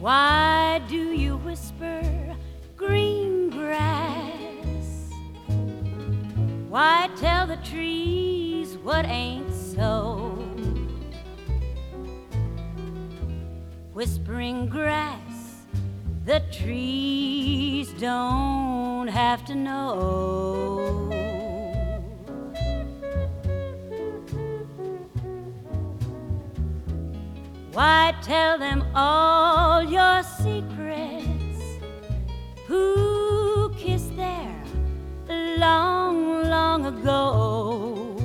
Why do you whisper green grass? Why tell the trees what ain't so? Whispering grass, the trees don't have to know. Why tell them all your secrets? Who kissed there long, long ago?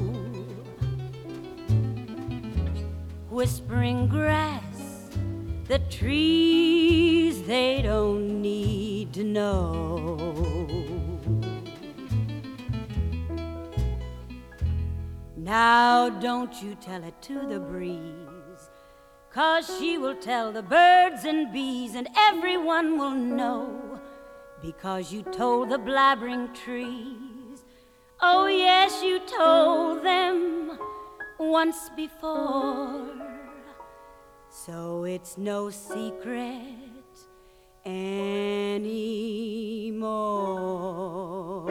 Whispering grass, the trees, they don't need to know. Now don't you tell it to the breeze, 'cause she will tell the birds and bees, and everyone will know, because you told the blabbering trees. Oh yes, you told them once before. So it's no secret anymore.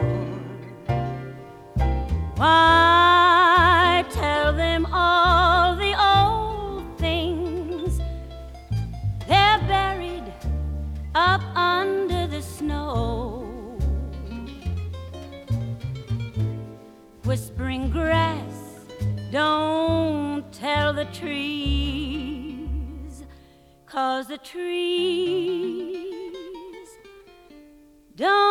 Why tell them all the old things they're buried up under the snow? Whispering grass, don't tell the trees, 'cause the trees don't